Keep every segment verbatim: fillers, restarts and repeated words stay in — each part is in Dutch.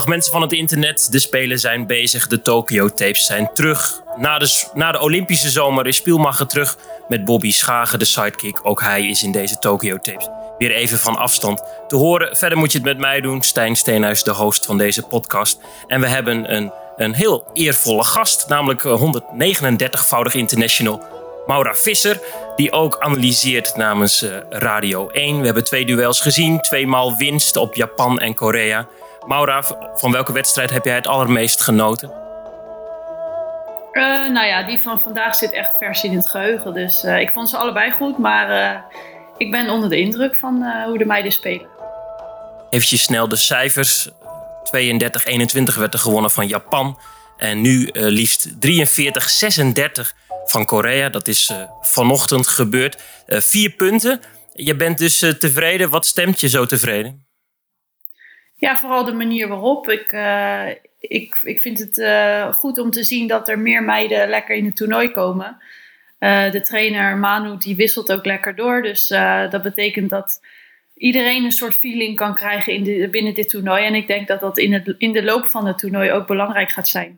Dag mensen van het internet, de Spelen zijn bezig, de Tokyo Tapes zijn terug. Na de, na de Olympische zomer is Spielmacher terug met Bobby Schagen, de sidekick. Ook hij is in deze Tokyo Tapes weer even van afstand te horen. Verder moet je het met mij doen, Stijn Steenhuis, de host van deze podcast. En we hebben een, een heel eervolle gast, namelijk honderdnegenendertigvoudig international Maura Visser, die ook analyseert namens uh, Radio één. We hebben twee duels gezien, tweemaal winst op Japan en Korea. Maura, van welke wedstrijd heb jij het allermeest genoten? Uh, nou ja, die van vandaag zit echt vers in het geheugen. Dus uh, ik vond ze allebei goed, maar uh, ik ben onder de indruk van uh, hoe de meiden spelen. Eventjes snel de cijfers. tweeëndertig eenentwintig werd er gewonnen van Japan. En nu uh, liefst drieënveertig zesendertig van Korea. Dat is uh, vanochtend gebeurd. Uh, vier punten. Je bent dus uh, tevreden. Wat stemt je zo tevreden? Ja, vooral de manier waarop. Ik, uh, ik, ik vind het uh, goed om te zien dat er meer meiden lekker in het toernooi komen. Uh, de trainer Manu die wisselt ook lekker door. Dus uh, dat betekent dat iedereen een soort feeling kan krijgen in de, binnen dit toernooi. En ik denk dat dat in, het, in de loop van het toernooi ook belangrijk gaat zijn.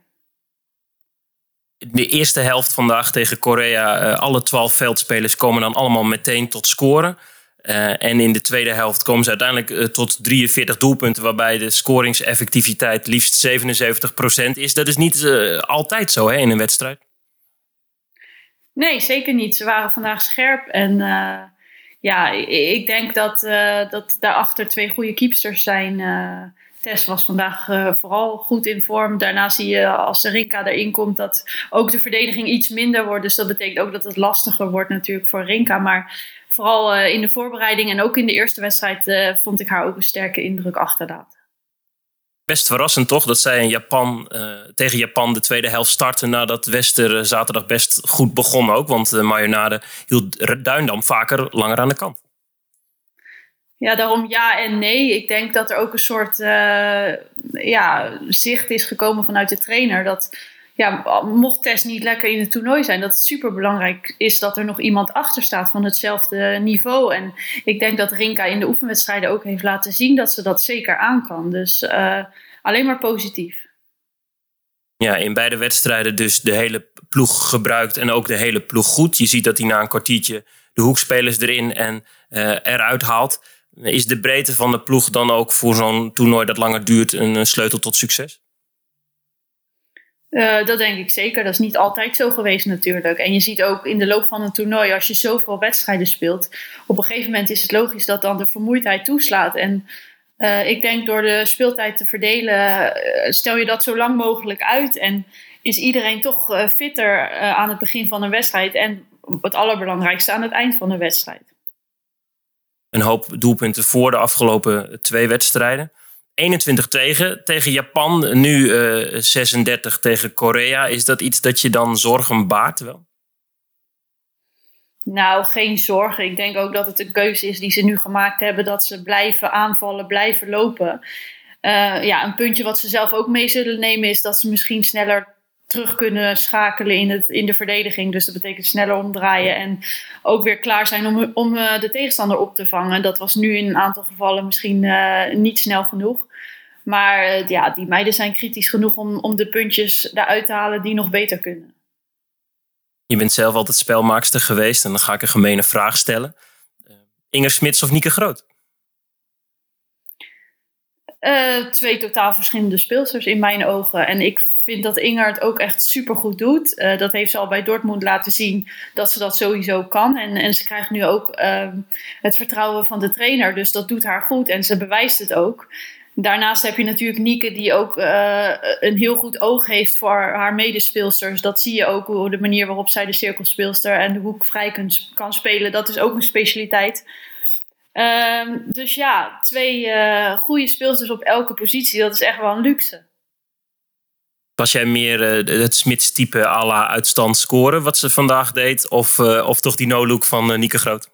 De eerste helft vandaag tegen Korea, uh, alle twaalf veldspelers komen dan allemaal meteen tot scoren. Uh, en in de tweede helft komen ze uiteindelijk uh, tot drieënveertig doelpunten, waarbij de scoringseffectiviteit liefst zevenenzeventig procent is. Dat is niet uh, altijd zo, hè, in een wedstrijd? Nee, zeker niet. Ze waren vandaag scherp. En uh, ja, ik denk dat, uh, dat daarachter twee goede keepsters zijn. Uh, Tess was vandaag uh, vooral goed in vorm. Daarna zie je als Rinka erin komt dat ook de verdediging iets minder wordt. Dus dat betekent ook dat het lastiger wordt natuurlijk voor Rinka. Maar vooral uh, in de voorbereiding en ook in de eerste wedstrijd uh, vond ik haar ook een sterke indruk achterlaten. Best verrassend toch dat zij in Japan, uh, tegen Japan de tweede helft starten nadat Wester uh, zaterdag best goed begon ook. Want uh, Marjonade hield Duindam vaker langer aan de kant. Ja, daarom ja en nee. Ik denk dat er ook een soort uh, ja, zicht is gekomen vanuit de trainer. Dat ja, mocht Tess niet lekker in het toernooi zijn, dat het superbelangrijk is dat er nog iemand achter staat van hetzelfde niveau. En ik denk dat Rinka in de oefenwedstrijden ook heeft laten zien dat ze dat zeker aan kan. Dus uh, alleen maar positief. Ja, in beide wedstrijden dus de hele ploeg gebruikt en ook de hele ploeg goed. Je ziet dat hij na een kwartiertje de hoekspelers erin en uh, eruit haalt. Is de breedte van de ploeg dan ook voor zo'n toernooi dat langer duurt een sleutel tot succes? Uh, dat denk ik zeker. Dat is niet altijd zo geweest natuurlijk. En je ziet ook in de loop van een toernooi, als je zoveel wedstrijden speelt, op een gegeven moment is het logisch dat dan de vermoeidheid toeslaat. En uh, ik denk door de speeltijd te verdelen, uh, stel je dat zo lang mogelijk uit. En is iedereen toch uh, fitter uh, aan het begin van een wedstrijd. En het allerbelangrijkste aan het eind van de wedstrijd. Een hoop doelpunten voor de afgelopen twee wedstrijden. eenentwintig tegen, tegen Japan, nu uh, zesendertig tegen Korea. Is dat iets dat je dan zorgen baart wel? Nou, geen zorgen. Ik denk ook dat het een keuze is die ze nu gemaakt hebben. Dat ze blijven aanvallen, blijven lopen. Uh, ja, een puntje wat ze zelf ook mee zullen nemen is dat ze misschien sneller terug kunnen schakelen in, het, in de verdediging. Dus dat betekent sneller omdraaien en ook weer klaar zijn om, om uh, de tegenstander op te vangen. Dat was nu in een aantal gevallen misschien uh, niet snel genoeg. Maar uh, ja, die meiden zijn kritisch genoeg om, om de puntjes eruit te halen die nog beter kunnen. Je bent zelf altijd spelmaakster geweest en dan ga ik een gemene vraag stellen. Uh, Inger Smits of Nieke Groot? Uh, twee totaal verschillende speelsters in mijn ogen. En ik vind dat Inger het ook echt supergoed doet. Uh, dat heeft ze al bij Dortmund laten zien dat ze dat sowieso kan. En, en ze krijgt nu ook uh, het vertrouwen van de trainer. Dus dat doet haar goed en ze bewijst het ook. Daarnaast heb je natuurlijk Nieke die ook uh, een heel goed oog heeft voor haar medespeelsters. Dat zie je ook, hoe de manier waarop zij de cirkelspeelster en de hoek vrij kan, kan spelen. Dat is ook een specialiteit. Uh, dus ja, twee uh, goede speelsters op elke positie, dat is echt wel een luxe. Was jij meer uh, het Smits-type à la uitstand scoren wat ze vandaag deed? Of, uh, of toch die no-look van uh, Nieke Groot?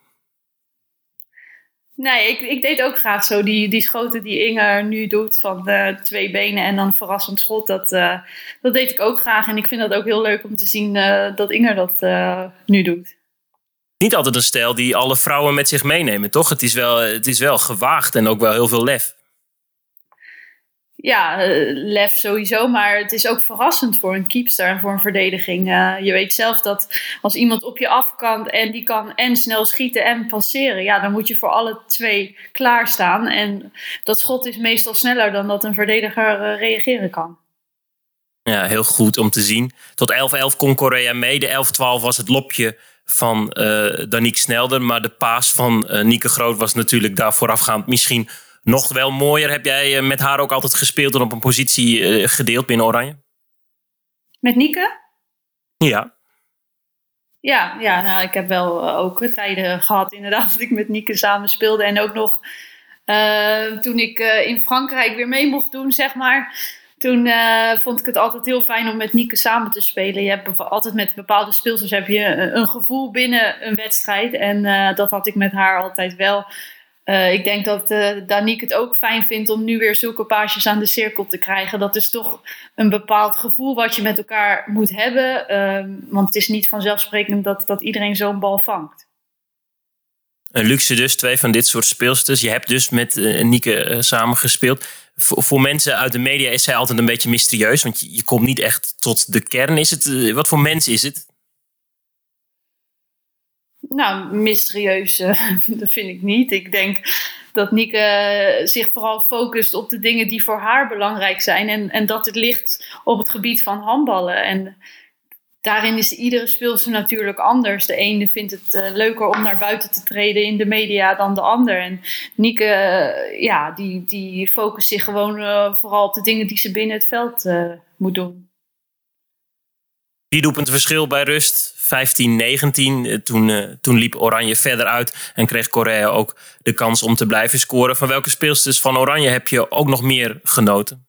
Nee, ik, ik deed ook graag zo die, die schoten die Inger nu doet van uh, twee benen en dan een verrassend schot. Dat, uh, dat deed ik ook graag en ik vind dat ook heel leuk om te zien uh, dat Inger dat uh, nu doet. Niet altijd een stijl die alle vrouwen met zich meenemen, toch? Het is wel, het is wel gewaagd en ook wel heel veel lef. Ja, uh, lef sowieso, maar het is ook verrassend voor een keepster en voor een verdediging. Uh, je weet zelf dat als iemand op je af kan en die kan en snel schieten en passeren, ja, dan moet je voor alle twee klaarstaan. En dat schot is meestal sneller dan dat een verdediger uh, reageren kan. Ja, heel goed om te zien. Tot elf elf kon Korea mee. De elf twaalf was het lopje van uh, Danique Snelder, maar de paas van uh, Nieke Groot was natuurlijk daar voorafgaand misschien nog wel mooier. Heb jij met haar ook altijd gespeeld en op een positie uh, gedeeld binnen Oranje? Met Nieke? Ja. Ja, ja nou, ik heb wel uh, ook tijden gehad inderdaad dat ik met Nieke samen speelde. En ook nog uh, toen ik uh, in Frankrijk weer mee mocht doen, zeg maar. Toen uh, vond ik het altijd heel fijn om met Nieke samen te spelen. Je hebt altijd met bepaalde speelsters heb je een gevoel binnen een wedstrijd. En uh, dat had ik met haar altijd wel. Uh, ik denk dat uh, Danique het ook fijn vindt om nu weer zulke paasjes aan de cirkel te krijgen. Dat is toch een bepaald gevoel wat je met elkaar moet hebben. Uh, want het is niet vanzelfsprekend dat, dat iedereen zo'n bal vangt. Een luxe dus, twee van dit soort speelsters. Je hebt dus met uh, Nieke uh, samen gespeeld. V- voor mensen uit de media is zij altijd een beetje mysterieus. Want je, je komt niet echt tot de kern. Is het, uh, wat voor mens is het? Nou, mysterieus, uh, dat vind ik niet. Ik denk dat Nieke zich vooral focust op de dingen die voor haar belangrijk zijn. En, en dat het ligt op het gebied van handballen. En daarin is iedere speelster natuurlijk anders. De ene vindt het uh, leuker om naar buiten te treden in de media dan de ander. En Nieke, uh, ja, die, die focust zich gewoon uh, vooral op de dingen die ze binnen het veld uh, moet doen. Vier doelpunten verschil bij rust, vijftien negentien. Toen, uh, toen liep Oranje verder uit en kreeg Korea ook de kans om te blijven scoren. Van welke speelsters van Oranje heb je ook nog meer genoten?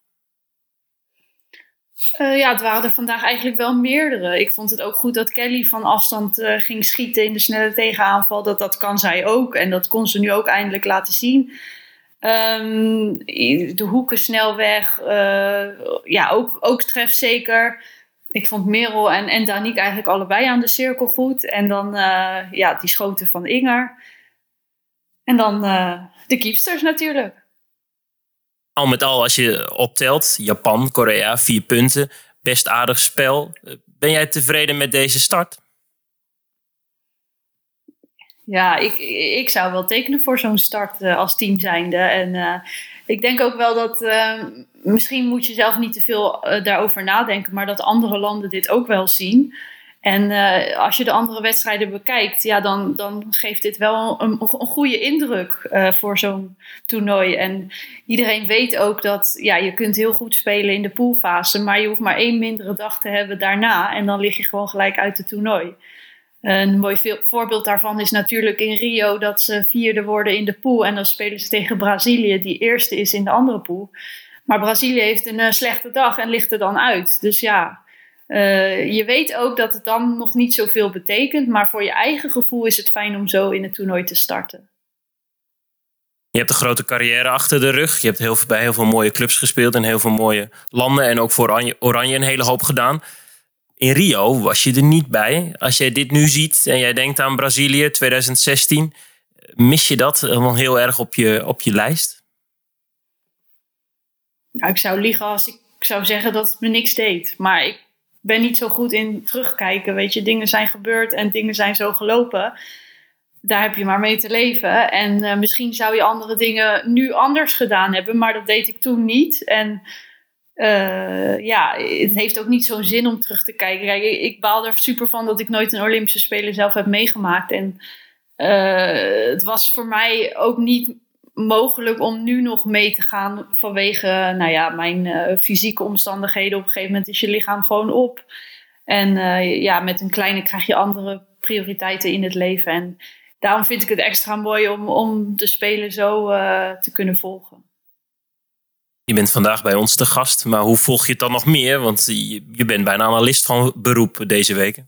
Uh, ja, het waren er vandaag eigenlijk wel meerdere. Ik vond het ook goed dat Kelly van afstand uh, ging schieten in de snelle tegenaanval. Dat, dat kan zij ook en dat kon ze nu ook eindelijk laten zien. Um, de hoeken snel weg. Uh, ja, ook, ook trefzeker. Ik vond Merel en, en Danique eigenlijk allebei aan de cirkel goed. En dan uh, ja, die schoten van Inger. En dan uh, de keepsters natuurlijk. Al met al, als je optelt, Japan, Korea, vier punten. Best aardig spel. Ben jij tevreden met deze start? Ja, ik, ik zou wel tekenen voor zo'n start uh, als team zijnde. En uh, ik denk ook wel dat uh, misschien moet je zelf niet te veel uh, daarover nadenken, maar dat andere landen dit ook wel zien. En uh, als je de andere wedstrijden bekijkt, ja, dan, dan geeft dit wel een, een goede indruk uh, voor zo'n toernooi. En iedereen weet ook dat ja, je kunt heel goed spelen in de poolfase, maar je hoeft maar één mindere dag te hebben daarna en dan lig je gewoon gelijk uit het toernooi. Een mooi voorbeeld daarvan is natuurlijk in Rio dat ze vierde worden in de pool. En dan spelen ze tegen Brazilië, die eerste is in de andere pool. Maar Brazilië heeft een uh, slechte dag en ligt er dan uit. Dus ja, uh, je weet ook dat het dan nog niet zoveel betekent. Maar voor je eigen gevoel is het fijn om zo in het toernooi te starten. Je hebt een grote carrière achter de rug. Je hebt heel, bij heel veel mooie clubs gespeeld in heel veel mooie landen. En ook voor Oranje, Oranje een hele hoop gedaan. In Rio was je er niet bij. Als jij dit nu ziet en jij denkt aan Brazilië twintig zestien... mis je dat helemaal heel erg op je, op je lijst? Nou, ik zou liegen als ik zou zeggen dat het me niks deed. Maar ik ben niet zo goed in terugkijken. Weet je, dingen zijn gebeurd en dingen zijn zo gelopen. Daar heb je maar mee te leven. En uh, misschien zou je andere dingen nu anders gedaan hebben. Maar dat deed ik toen niet. En Uh, ja, het heeft ook niet zo'n zin om terug te kijken. Kijk, ik baal er super van dat ik nooit een Olympische Spelen zelf heb meegemaakt. En uh, het was voor mij ook niet mogelijk om nu nog mee te gaan vanwege nou ja, mijn uh, fysieke omstandigheden. Op een gegeven moment is je lichaam gewoon op. En uh, ja, met een kleine krijg je andere prioriteiten in het leven. En daarom vind ik het extra mooi om, om de Spelen zo uh, te kunnen volgen. Je bent vandaag bij ons te gast, maar hoe volg je het dan nog meer? Want je, je bent bijna analist van beroep deze weken.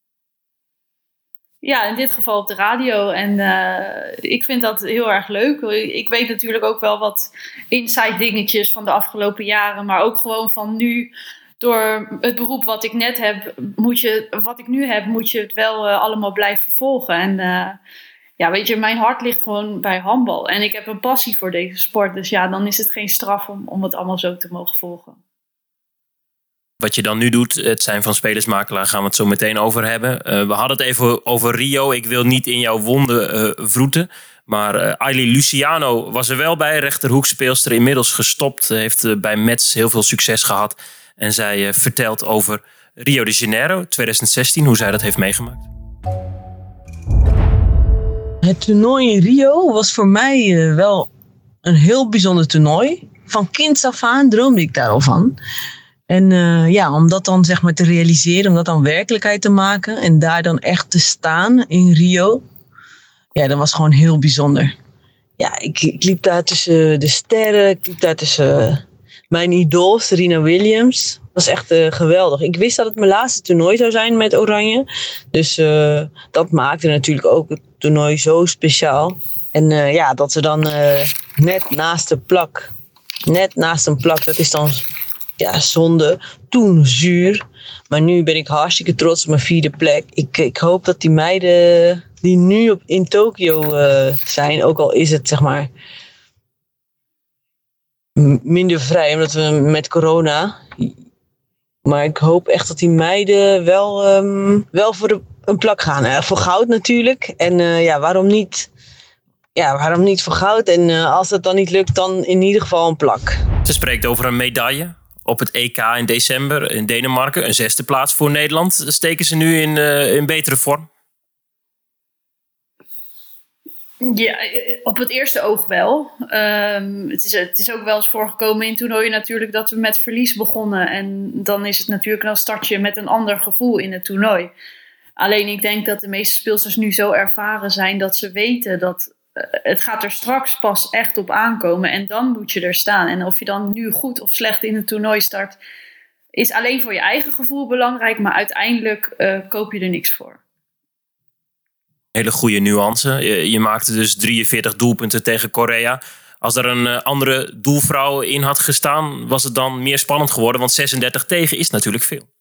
Ja, in dit geval op de radio. En uh, ik vind dat heel erg leuk. Ik weet natuurlijk ook wel wat inside dingetjes van de afgelopen jaren. Maar ook gewoon van nu, door het beroep wat ik net heb, moet je, wat ik nu heb, moet je het wel uh, allemaal blijven volgen. En uh, ja, weet je, mijn hart ligt gewoon bij handbal. En ik heb een passie voor deze sport. Dus ja, dan is het geen straf om, om het allemaal zo te mogen volgen. Wat je dan nu doet, het zijn van spelersmakelaar, gaan we het zo meteen over hebben. Uh, we hadden het even over Rio. Ik wil niet in jouw wonden uh, vroeten. Maar uh, Aili Luciano was er wel bij, rechterhoekspeelster. Inmiddels gestopt, heeft uh, bij Metz heel veel succes gehad. En zij uh, vertelt over Rio de Janeiro twintig zestien, hoe zij dat heeft meegemaakt. Het toernooi in Rio was voor mij uh, wel een heel bijzonder toernooi. Van kinds af aan droomde ik daar al van. En uh, ja, om dat dan zeg maar te realiseren, om dat dan werkelijkheid te maken en daar dan echt te staan in Rio, ja, dat was gewoon heel bijzonder. Ja, ik, ik liep daar tussen de sterren, ik liep daar tussen uh, mijn idool, Serena Williams. Dat was echt uh, geweldig. Ik wist dat het mijn laatste toernooi zou zijn met Oranje, dus uh, dat maakte natuurlijk ook het toernooi zo speciaal. En uh, ja, dat ze dan uh, net naast de plak, net naast een plak, dat is dan... Ja, zonde. Toen zuur. Maar nu ben ik hartstikke trots op mijn vierde plek. Ik, ik hoop dat die meiden die nu op, in Tokio uh, zijn, ook al is het zeg maar minder vrij, omdat we met corona. Maar ik hoop echt dat die meiden wel, um, wel voor de, een plak gaan. Uh, voor goud natuurlijk. En uh, ja, waarom niet? Ja, waarom niet voor goud? En uh, als dat dan niet lukt, dan in ieder geval een plak. Ze spreekt over een medaille. Op het E K in december in Denemarken. Een zesde plaats voor Nederland. Steken ze nu in, uh, in betere vorm? Ja, op het eerste oog wel. Um, het, is, het is ook wel eens voorgekomen in toernooien natuurlijk dat we met verlies begonnen. En dan is het natuurlijk een startje met een ander gevoel in het toernooi. Alleen ik denk dat de meeste speelsters nu zo ervaren zijn dat ze weten dat het gaat er straks pas echt op aankomen en dan moet je er staan. En of je dan nu goed of slecht in het toernooi start, is alleen voor je eigen gevoel belangrijk, maar uiteindelijk uh, koop je er niks voor. Hele goede nuance. Je, je maakte dus drieënveertig doelpunten tegen Korea. Als er een uh, andere doelvrouw in had gestaan, was het dan meer spannend geworden, want zesendertig tegen is natuurlijk veel.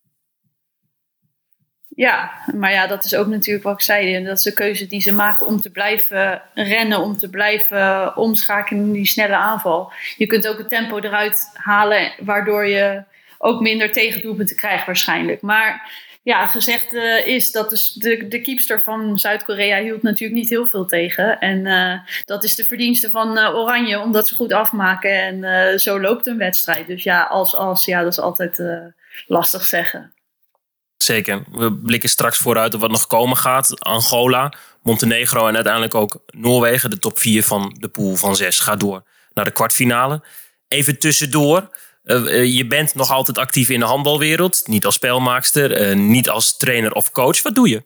Ja, maar ja, dat is ook natuurlijk wat ik zei. Dat is de keuze die ze maken om te blijven rennen, om te blijven omschakelen in die snelle aanval. Je kunt ook het tempo eruit halen, waardoor je ook minder tegendoelpunten krijgt waarschijnlijk. Maar ja, gezegd uh, is dat dus de, de keepster van Zuid-Korea hield natuurlijk niet heel veel tegen. En uh, dat is de verdienste van uh, Oranje, omdat ze goed afmaken. En uh, zo loopt een wedstrijd. Dus ja, als, als, ja, dat is altijd uh, lastig zeggen. Zeker. We blikken straks vooruit op wat nog komen gaat. Angola, Montenegro en uiteindelijk ook Noorwegen. De top vier van de pool van zes gaat door naar de kwartfinale. Even tussendoor. Uh, je bent nog altijd actief in de handbalwereld. Niet als spelmaakster, uh, niet als trainer of coach. Wat doe je?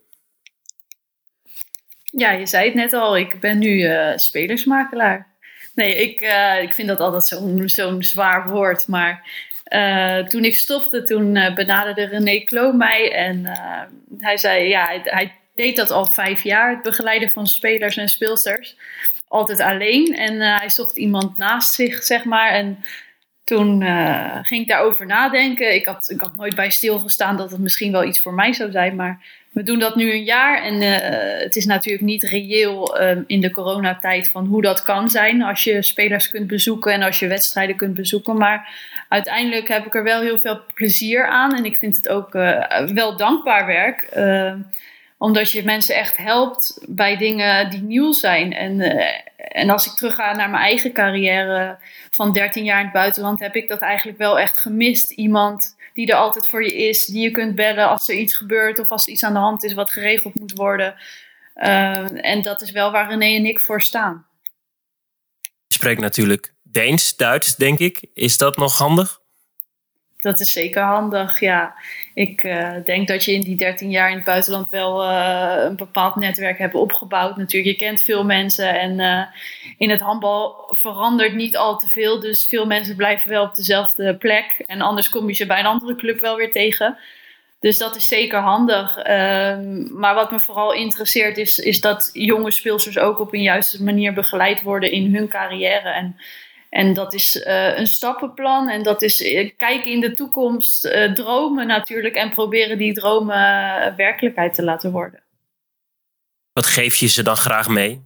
Ja, je zei het net al. Ik ben nu uh, spelersmakelaar. Nee, ik, uh, ik vind dat altijd zo'n, zo'n zwaar woord. Maar uh, toen ik stopte, toen uh, benaderde René Kloon mij. En uh, hij zei, ja, hij, hij deed dat al vijf jaar. Het begeleiden van spelers en speelsters. Altijd alleen. En uh, hij zocht iemand naast zich, zeg maar. En toen uh, ging ik daarover nadenken. Ik had, ik had nooit bij stilgestaan dat het misschien wel iets voor mij zou zijn. Maar we doen dat nu een jaar. En uh, het is natuurlijk niet reëel uh, in de coronatijd van hoe dat kan zijn. Als je spelers kunt bezoeken en als je wedstrijden kunt bezoeken. Maar uiteindelijk heb ik er wel heel veel plezier aan. En ik vind het ook uh, wel dankbaar werk. Uh, omdat je mensen echt helpt bij dingen die nieuw zijn. En, uh, en als ik terugga naar mijn eigen carrière van dertien jaar in het buitenland, heb ik dat eigenlijk wel echt gemist. Iemand die er altijd voor je is, die je kunt bellen als er iets gebeurt of als er iets aan de hand is wat geregeld moet worden. Uh, en dat is wel waar René en ik voor staan. Je spreekt natuurlijk Deens, Duits, denk ik. Is dat nog handig? Dat is zeker handig, ja. Ik uh, denk dat je in die dertien jaar in het buitenland wel uh, een bepaald netwerk hebt opgebouwd. Natuurlijk, je kent veel mensen en uh, in het handbal verandert niet al te veel. Dus veel mensen blijven wel op dezelfde plek. En anders kom je ze bij een andere club wel weer tegen. Dus dat is zeker handig. Uh, maar wat me vooral interesseert is, is dat jonge speelsters ook op een juiste manier begeleid worden in hun carrière. En En dat is uh, een stappenplan en dat is uh, kijken in de toekomst, uh, dromen natuurlijk en proberen die dromen uh, werkelijkheid te laten worden. Wat geef je ze dan graag mee?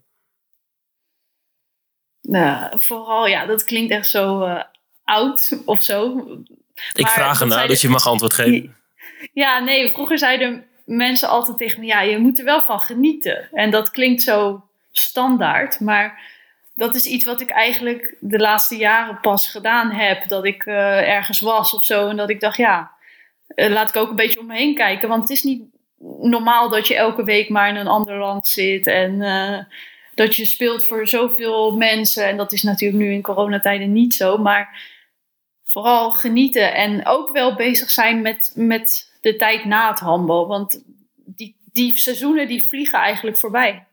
Nou, vooral, ja, dat klinkt echt zo uh, oud of zo. Ik maar vraag ernaar, dus je mag antwoord geven. Ja, nee, vroeger zeiden mensen altijd tegen me, ja, je moet er wel van genieten. En dat klinkt zo standaard, maar dat is iets wat ik eigenlijk de laatste jaren pas gedaan heb. Dat ik uh, ergens was of zo en dat ik dacht, ja, uh, laat ik ook een beetje om me heen kijken. Want het is niet normaal dat je elke week maar in een ander land zit en uh, dat je speelt voor zoveel mensen. En dat is natuurlijk nu in coronatijden niet zo, maar vooral genieten en ook wel bezig zijn met, met de tijd na het handbal. Want die, die seizoenen die vliegen eigenlijk voorbij.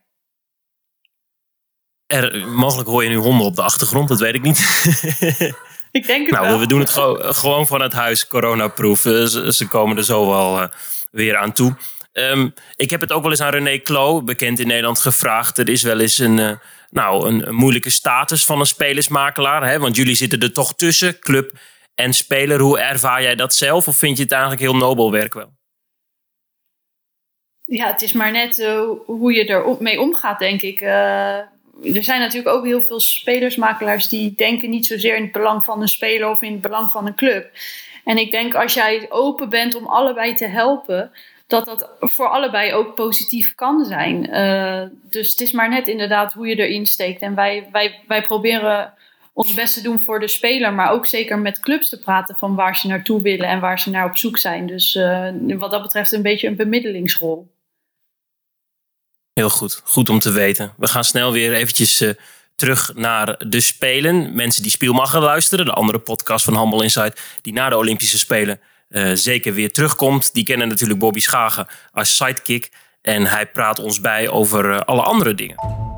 Er, mogelijk hoor je nu honden op de achtergrond, dat weet ik niet. Ik denk het nou, wel. We doen het go- gewoon van het huis, coronaproof. Ze, ze komen er zo wel uh, weer aan toe. Um, ik heb het ook wel eens aan René Clo, bekend in Nederland, gevraagd. Er is wel eens een, uh, nou, een, een moeilijke status van een spelersmakelaar. Hè? Want jullie zitten er toch tussen, club en speler. Hoe ervaar jij dat zelf? Of vind je het eigenlijk heel nobel werk wel? Ja, het is maar net uh, hoe je er mee omgaat, denk ik. Uh, er zijn natuurlijk ook heel veel spelersmakelaars die denken niet zozeer in het belang van een speler of in het belang van een club. En ik denk als jij open bent om allebei te helpen, dat dat voor allebei ook positief kan zijn. Uh, dus het is maar net inderdaad hoe je erin steekt. En wij, wij, wij proberen ons best te doen voor de speler, maar ook zeker met clubs te praten van waar ze naartoe willen en waar ze naar op zoek zijn. Dus uh, wat dat betreft een beetje een bemiddelingsrol. Heel goed, goed om te weten. We gaan snel weer eventjes uh, terug naar de Spelen. Mensen die Spielmacher luisteren, de andere podcast van Handbal Insight, die na de Olympische Spelen uh, zeker weer terugkomt. Die kennen natuurlijk Bobby Schagen als sidekick. En hij praat ons bij over uh, alle andere dingen.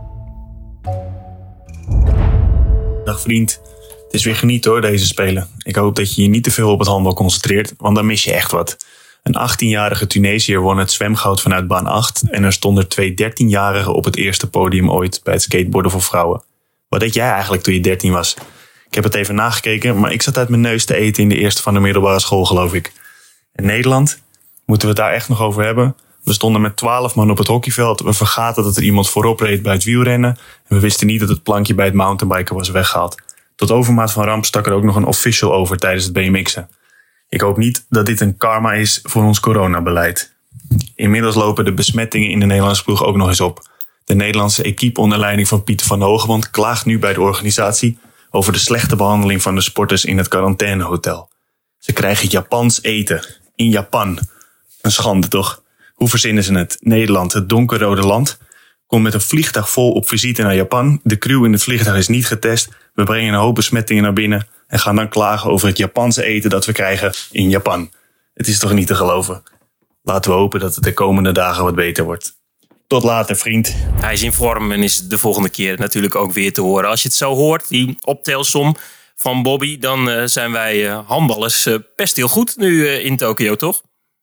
Dag vriend, het is weer genieten hoor, deze Spelen. Ik hoop dat je je niet te veel op het handbal concentreert, want dan mis je echt wat. Een achttienjarige Tunesiër won het zwemgoud vanuit baan acht en er stonden twee dertienjarigen op het eerste podium ooit bij het skateboarden voor vrouwen. Wat deed jij eigenlijk toen je dertien was? Ik heb het even nagekeken, maar ik zat uit mijn neus te eten in de eerste van de middelbare school, geloof ik. In Nederland moeten we het daar echt nog over hebben. We stonden met twaalf man op het hockeyveld. We vergaten dat er iemand voorop reed bij het wielrennen. En we wisten niet dat het plankje bij het mountainbiken was weggehaald. Tot overmaat van ramp stak er ook nog een official over tijdens het B M X'en. Ik hoop niet dat dit een karma is voor ons coronabeleid. Inmiddels lopen de besmettingen in de Nederlandse ploeg ook nog eens op. De Nederlandse equipe onder leiding van Pieter van Hoogenband klaagt nu bij de organisatie over de slechte behandeling van de sporters in het quarantainehotel. Ze krijgen Japans eten. In Japan. Een schande toch? Hoe verzinnen ze het? Nederland, het donkerrode land, komt met een vliegtuig vol op visite naar Japan. De crew in het vliegtuig is niet getest. We brengen een hoop besmettingen naar binnen en gaan dan klagen over het Japanse eten dat we krijgen in Japan. Het is toch niet te geloven? Laten we hopen dat het de komende dagen wat beter wordt. Tot later, vriend. Hij is in vorm en is de volgende keer natuurlijk ook weer te horen. Als je het zo hoort, die optelsom van Bobby, dan uh, zijn wij uh, handballers uh, best heel goed nu uh, in Tokio, toch?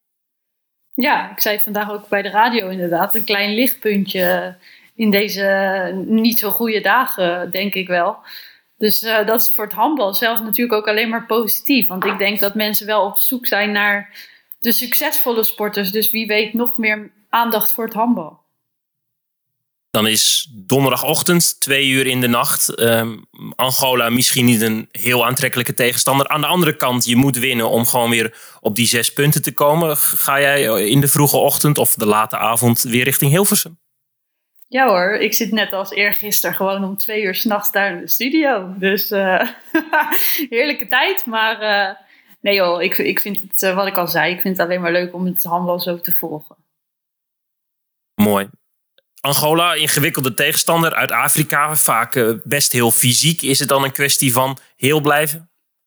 Ja, ik zei het vandaag ook bij de radio inderdaad. Een klein lichtpuntje in deze niet zo goede dagen, denk ik wel. Dus uh, dat is voor het handbal zelf natuurlijk ook alleen maar positief. Want ik denk dat mensen wel op zoek zijn naar de succesvolle sporters. Dus wie weet nog meer aandacht voor het handbal. Dan is donderdagochtend, twee uur in de nacht. Um, Angola misschien niet een heel aantrekkelijke tegenstander. Aan de andere kant, je moet winnen om gewoon weer op die zes punten te komen. Ga jij in de vroege ochtend of de late avond weer richting Hilversum? Ja hoor, ik zit net als eergisteren gewoon om twee uur 's nachts daar in de studio. Dus uh, heerlijke tijd. Maar uh, nee joh, ik, ik vind het, uh, wat ik al zei, ik vind het alleen maar leuk om het handbal zo te volgen. Mooi. Angola, ingewikkelde tegenstander uit Afrika, vaak uh, best heel fysiek. Is het dan een kwestie van heel blijven?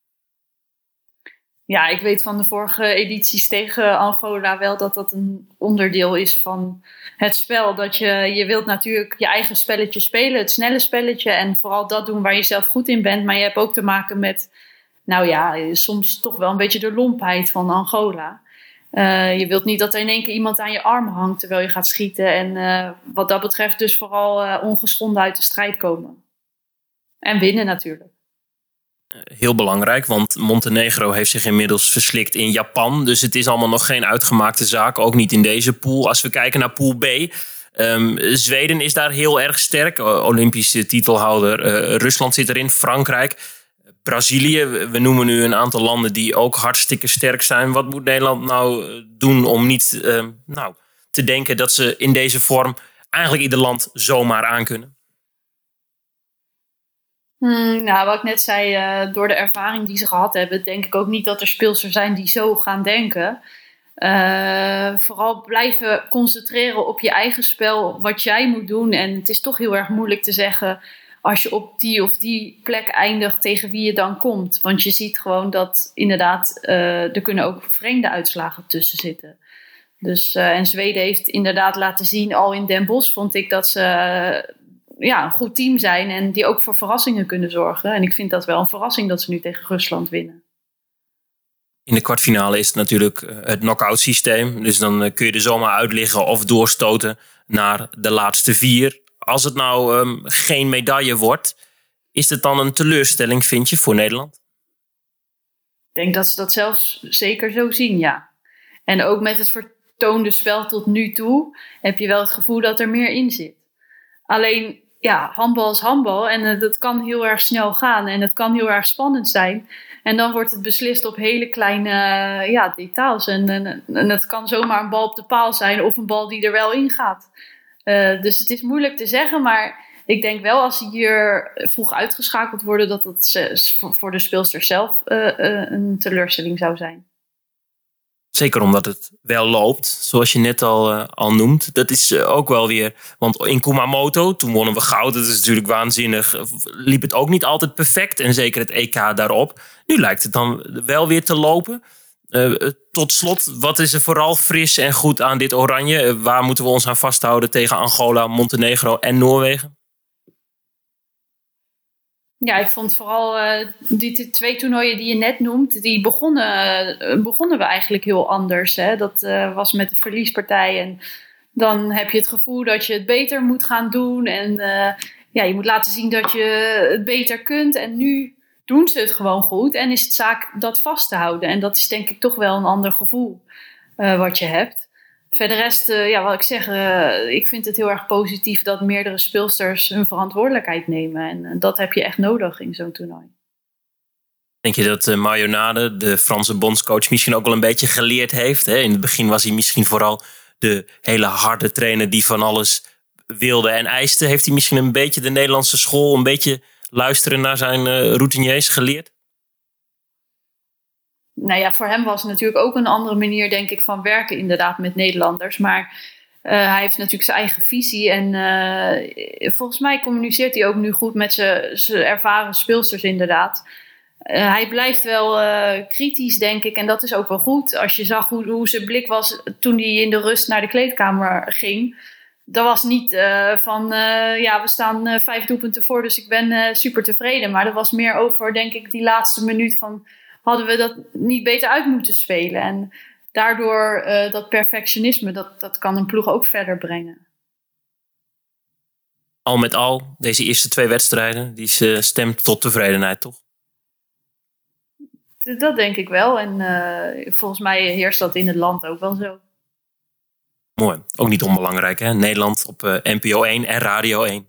Ja, ik weet van de vorige edities tegen Angola wel dat dat een onderdeel is van het spel. Dat je, je wilt natuurlijk je eigen spelletje spelen, het snelle spelletje. En vooral dat doen waar je zelf goed in bent. Maar je hebt ook te maken met, nou ja, soms toch wel een beetje de lompheid van Angola. Uh, je wilt niet dat er in één keer iemand aan je arm hangt terwijl je gaat schieten. En uh, wat dat betreft dus vooral uh, ongeschonden uit de strijd komen. En winnen natuurlijk. Heel belangrijk, want Montenegro heeft zich inmiddels verslikt in Japan. Dus het is allemaal nog geen uitgemaakte zaak, ook niet in deze pool. Als we kijken naar pool B, Um, Zweden is daar heel erg sterk. Olympische titelhouder. Uh, Rusland zit erin. Frankrijk. Brazilië. We noemen nu een aantal landen die ook hartstikke sterk zijn. Wat moet Nederland nou doen om niet uh, nou, te denken dat ze in deze vorm eigenlijk ieder land zomaar aankunnen? Hmm, nou, wat ik net zei, uh, door de ervaring die ze gehad hebben, denk ik ook niet dat er speelsters zijn die zo gaan denken. Uh, vooral blijven concentreren op je eigen spel, wat jij moet doen. En het is toch heel erg moeilijk te zeggen als je op die of die plek eindigt tegen wie je dan komt. Want je ziet gewoon dat inderdaad uh, er kunnen ook vreemde uitslagen tussen zitten. Dus, uh, en Zweden heeft inderdaad laten zien, al in Den Bosch vond ik dat ze uh, ja, een goed team zijn en die ook voor verrassingen kunnen zorgen. En ik vind dat wel een verrassing dat ze nu tegen Rusland winnen. In de kwartfinale is het natuurlijk het knock-out systeem. Dus dan kun je er zomaar uitliggen of doorstoten naar de laatste vier. Als het nou um, geen medaille wordt, is het dan een teleurstelling, vind je, voor Nederland? Ik denk dat ze dat zelfs zeker zo zien, ja. En ook met het vertoonde spel tot nu toe heb je wel het gevoel dat er meer in zit. Alleen, ja, handbal is handbal en uh, dat kan heel erg snel gaan en het kan heel erg spannend zijn. En dan wordt het beslist op hele kleine uh, ja, details. En, en, en het kan zomaar een bal op de paal zijn of een bal die er wel in gaat. Uh, dus het is moeilijk te zeggen, maar ik denk wel als ze hier vroeg uitgeschakeld worden, dat het voor de speelster zelf uh, uh, een teleurstelling zou zijn. Zeker omdat het wel loopt, zoals je net al, uh, al noemt. Dat is uh, ook wel weer, want in Kumamoto, toen wonnen we goud. Dat is natuurlijk waanzinnig. Liep het ook niet altijd perfect en zeker het E K daarop. Nu lijkt het dan wel weer te lopen. Uh, tot slot, wat is er vooral fris en goed aan dit oranje? Uh, waar moeten we ons aan vasthouden tegen Angola, Montenegro en Noorwegen? Ja, ik vond vooral uh, die twee toernooien die je net noemt, die begonnen, uh, begonnen we eigenlijk heel anders. Hè? Dat uh, was met de verliespartij en dan heb je het gevoel dat je het beter moet gaan doen. En uh, ja, je moet laten zien dat je het beter kunt. En nu doen ze het gewoon goed en is het zaak dat vast te houden. En dat is denk ik toch wel een ander gevoel uh, wat je hebt. Verder rest, uh, ja, wat ik zeg, uh, ik vind het heel erg positief dat meerdere speelsters hun verantwoordelijkheid nemen. En uh, dat heb je echt nodig in zo'n toernooi. Denk je dat uh, Marionade, de Franse bondscoach, misschien ook wel een beetje geleerd heeft? Hè? In het begin was hij misschien vooral de hele harde trainer die van alles wilde en eiste. Heeft hij misschien een beetje de Nederlandse school, een beetje luisteren naar zijn uh, routiniers geleerd? Nou ja, voor hem was het natuurlijk ook een andere manier, denk ik, van werken inderdaad met Nederlanders. Maar uh, hij heeft natuurlijk zijn eigen visie. En uh, volgens mij communiceert hij ook nu goed met zijn ervaren speelsters inderdaad. Uh, hij blijft wel uh, kritisch, denk ik. En dat is ook wel goed. Als je zag hoe, hoe zijn blik was toen hij in de rust naar de kleedkamer ging. Dat was niet uh, van, uh, ja, we staan uh, vijf doelpunten voor, dus ik ben uh, super tevreden. Maar dat was meer over, denk ik, die laatste minuut van, hadden we dat niet beter uit moeten spelen? En daardoor uh, dat perfectionisme, dat, dat kan een ploeg ook verder brengen. Al met al, deze eerste twee wedstrijden, die uh, stemt tot tevredenheid, toch? Dat denk ik wel. En uh, volgens mij heerst dat in het land ook wel zo. Mooi. Ook niet onbelangrijk, hè? Nederland op uh, N P O één en Radio één.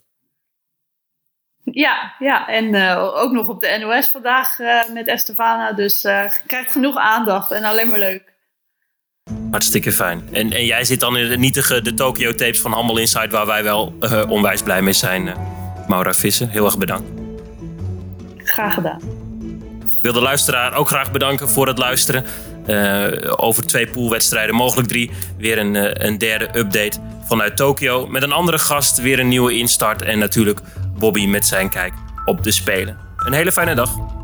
Ja, ja. En uh, ook nog op de N O S vandaag uh, met Estefana. Dus uh, krijgt genoeg aandacht en alleen maar leuk. Hartstikke fijn. En, en jij zit dan in de nietige de Tokyo Tapes van Handbal Insight, waar wij wel uh, onwijs blij mee zijn. Uh, Maura Visser, heel erg bedankt. Graag gedaan. Ik wil de luisteraar ook graag bedanken voor het luisteren. Uh, over twee poolwedstrijden, mogelijk drie. Weer een, uh, een derde update vanuit Tokio. Met een andere gast, weer een nieuwe instart. En natuurlijk Bobby met zijn kijk op de Spelen. Een hele fijne dag.